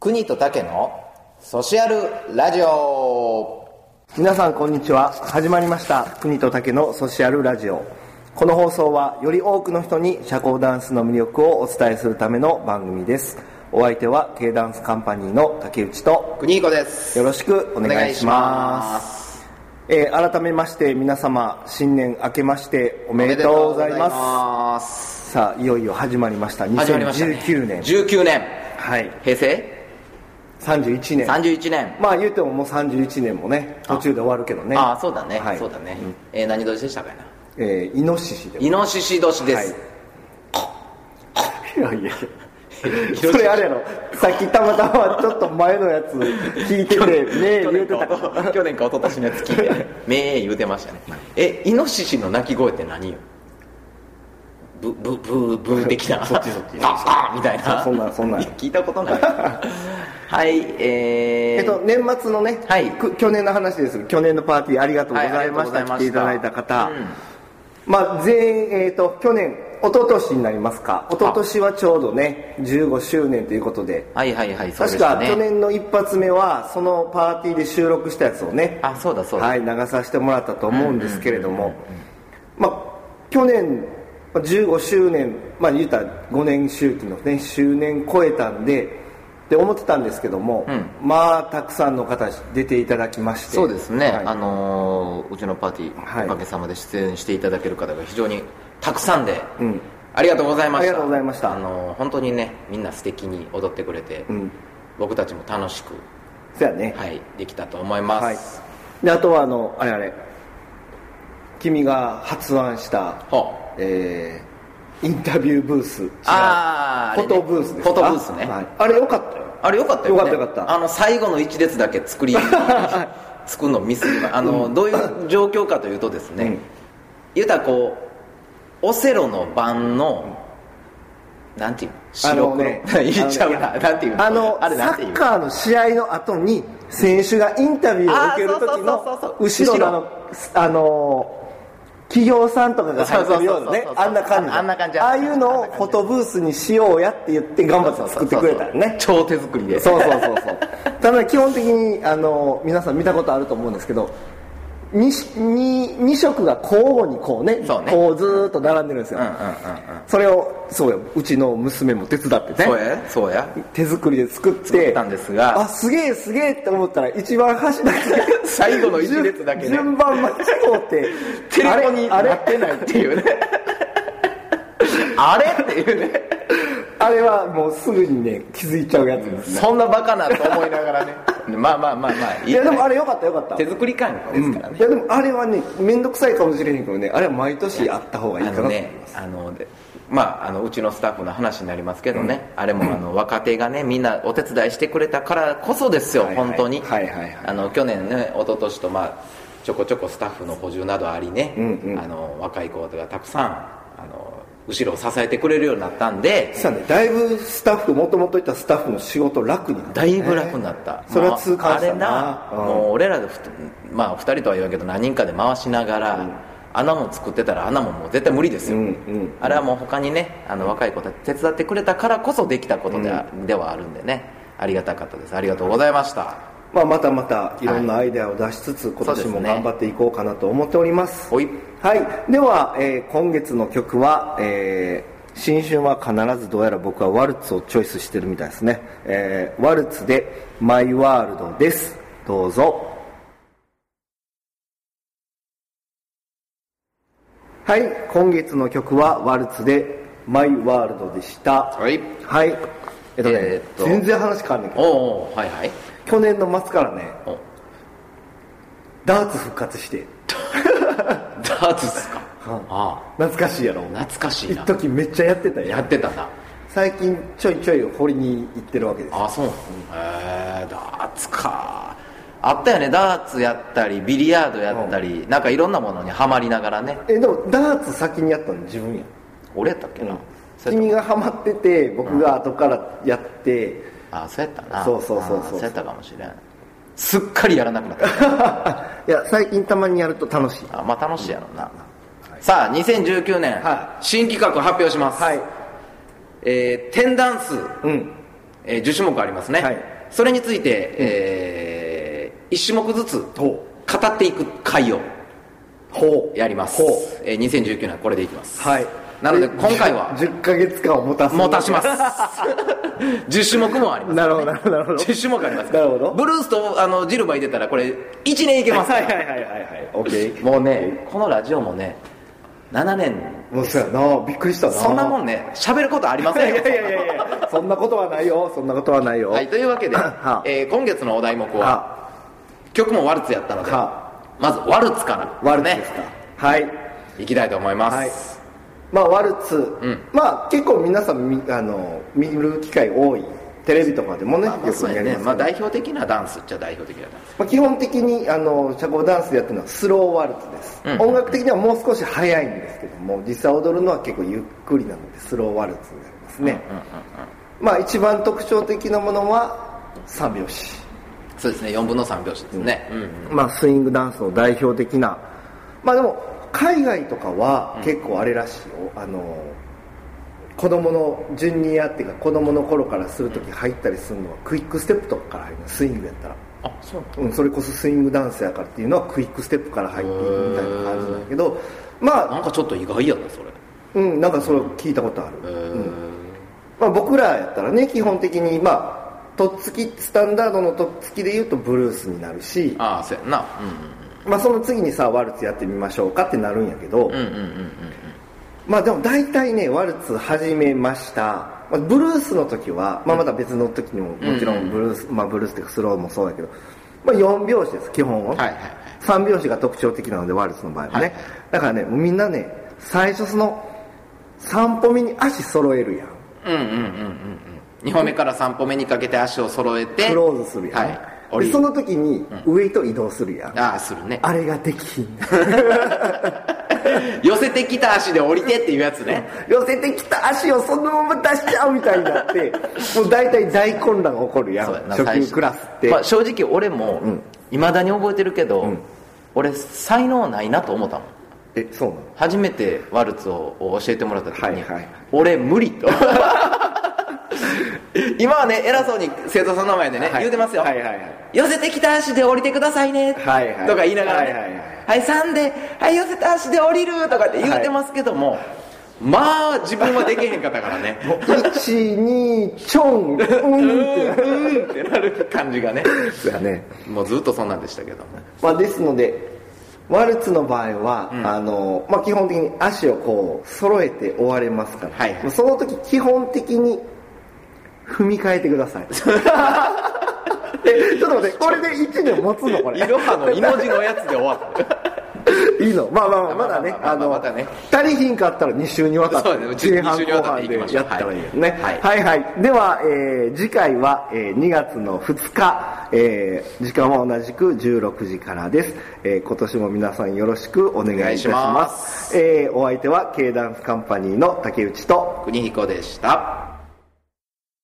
国と竹のソシアルラジオ。 皆さんこんにちは。始まりました国と竹のソシアルラジオ。この放送はより多くの人に社交ダンスの魅力をお伝えするための番組です。お相手は K ダンスカンパニーの竹内と国彦です。 よろしくお願いします。改めまして皆様新年明けましておめでとうございます。さあいよいよ始まりました2019年。 19年、 はい、 平成 31年。まあ言うてももう31年もね途中で終わるけどね。 ああそうだね、 はい、 そうだね、何年でしたかな。 イノシシで。 イノシシ年です、 はい、いやそれあれやろ、さっきたまたまちょっと前のやつ聞いてて目言うてたから去年か一昨年のやつ聞いて目言うてましたね。イノシシの鳴き声って何よ。ブー的なそっちあみたいな。 そんな聞いたことないはい年末のね、 はい、 去年の話です。去年のパーティーありがとうございました、来ていただいた方、まあ全員去年一昨年になりますか。一昨年はちょうどね15周年ということで、 はいそうでしたね。 確か去年の一発目はそのパーティーで収録したやつをね、 そうだはい、流させてもらったと思うんですけれども、まあ去年15周年、まあ言うたら5年周期のね周年超えたんでって思ってたんですけども、まあたくさんの方出ていただきまして。 そうですね、 はい、 うちのパーティー、おかげさまで出演していただける方が非常にたくさんで、ありがとうございました。 ありがとうございました。 本当にねみんな素敵に踊ってくれて、僕たちも楽しくそうやね、 はい、できたと思います、はい、 であとはあれ君が発案したインタビューブース、フォトブースですか。 フォトブースね、 はい、あれよかったよ。 あれよかったよね。 よかった最後の一列だけ作るのミスどういう状況かというとですね、言うたらこうオセロの盤のなんていう白黒言っちゃうな、なんていうあれなんていうサッカーの試合の後に選手がインタビューを受ける時の後ろの企業さんとかが入ってるようなね、あんな感じ、ああいうのをフォトブースにしようやって言って頑張って作ってくれたよね。 超手作りで。 そうただ基本的に皆さん見たことあると思うんですけど、2色が交互にこうねこうずーっと並んでるんですよ。それをうちの娘も手伝ってね、 そうや手作りで作ったんですが、 すげえって思ったら一番端だけ最後の一列だけね順番間違ってテレコになってないっていうねあれっていうねあれはもうすぐにね気づいちゃうやつですね。 そんなバカなと思いながらねまあいやでもあれよかった手作り感ですからね、 いやでもあれはね面倒くさいかもしれへんけどね、あれは毎年あった方がいいかなと思います。 うちのスタッフの話になりますけどね、あれも若手がねみんなお手伝いしてくれたからこそですよ、本当に。去年ね一昨年とちょこちょこスタッフの補充などありね、若い子がたくさん後ろを支えてくれるようになったんで、 だいぶスタッフもともといたスタッフの仕事楽になった、 だいぶ楽になった。 それは痛感したな。 もう俺らで2人とは言わんけど何人かで回しながら、穴も作ってたら穴ももう絶対無理ですよ、あれはもう他にね若い子たち手伝ってくれたからこそできたことではあるんでね、ありがたかったです。ありがとうございました。 またいろんなアイデアを出しつつ、今年も頑張っていこうかなと思っております。はい、では、今月の曲は、新春は必ずどうやら僕はワルツをチョイスしてるみたいですね。ワルツでマイワールドです。どうぞ。はい、今月の曲はワルツでマイワールドでした。はい、全然話変わんないけど、去年の末からねダーツ復活してダーツっすか。 懐かしいやろ。 懐かしいな。 一時めっちゃやってたよ。 やってたな。 最近ちょいちょい掘りに行ってるわけです。 そうなの。ダーツか。あったよね、ダーツやったりビリヤードやったり、なんかいろんなものにはまりながらね。 でもダーツ先にやったの自分や。 俺やったっけな。 君がハマってて僕が後からやって、 そうやったな。 そうやったかもしれん。すっかりやらなくなったいや最近たまにやると楽しい。 楽しいやろな、さあ2019年、新企画発表します。テンダンス、10種目ありますね。 それについて、1種目ずつ語っていく回をやります。2019年はこれでいきます。 はい。 なので今回は 10ヶ月間を持たします10種目もあります、ね、 なるほど 10種目ありますから。 なるほど。 ブルースとジルバ入れたらこれ1年いけますから。 OK。 もうね、このラジオもね7年もうそうやな、びっくりしたな。 そんなもんね、喋ることありませんよ。 いやそんなことはないよ。 はい、というわけで、今月のお題目は曲もワルツやったので、まずワルツからワルツですか。はい、 いきたいと思います。 はい、ワルツ、まあ結構皆さん見る機会多い。テレビとかでもね、よくやりますけど、 代表的なダンスっちゃ代表的なダンス。 基本的に社交ダンスでやってるのはスローワルツです。音楽的にはもう少し速いんですけども、実際踊るのは結構ゆっくりなのでスローワルツになりますね。まあ一番特徴的なものは3拍子。 そうですね、4分の3拍子ですね。 まあスイングダンスの代表的な。まあでも海外とかは結構あれらしいよ。子供のジュニアっていうか子供の頃からするとき入ったりするのはクイックステップとかから入るの、スイングやったら。 あ、そう。 それこそスイングダンスやからっていうのはクイックステップから入っていくみたいな感じなんだけど、まあなんかちょっと意外やなそれ。 なんかそれ聞いたことある。まあ僕らやったらね、基本的にとっつきスタンダードのとっつきで言うとブルースになるし、 ああそうやな。 まあその次にさワルツやってみましょうかってなるんやけど。まあでも大体ね、ワルツ始めました。ブルースの時は、まだ別の時にももちろんブルース、ブルースっていうかスローもそうだけど、4拍子です、基本は。3拍子が特徴的なので、ワルツの場合はね。だからね、みんなね、最初その3歩目に足揃えるやん。 2歩目から3歩目にかけて足を揃えてクローズするやん。でその時にウエイト移動するやん。 ああ、するね。 あれができひん。 寄せてきた足で降りてっていうやつね。 寄せてきた足をそのまま出しちゃうみたいになってもう大体大混乱が起こるやん、初級クラスって。 正直俺もいまだに覚えてるけど、俺才能ないなと思ったもん。 そうなの？ 初めてワルツを教えてもらった時に、俺無理と今はね、偉そうに生徒さんの前でね、言うてますよ。寄せてきた足で降りてくださいねとか言いながらね、はい3で、はい寄せた足で降りるとかって言うてますけども、まあ自分はできへんかったからね。 1、2、ちょん、 ってなる感じがね。 そうやね。 もうずっとそんなんでしたけどね。ですので、ワルツの場合は、基本的に足をこう揃えて終われますから、その時基本的に踏み替えてください。ちょっと待って、これで1年持つのこれ。 いろはの命のやつで終わった。 いいの？まだね、足りひんかったら2週にわたって前半後半でやったらいいよね。では、次回は2月の2日、時間は同じく16時からです。今年も皆さんよろしくお願いいたします。お相手は K ダンスカンパニーの竹内と国彦でした。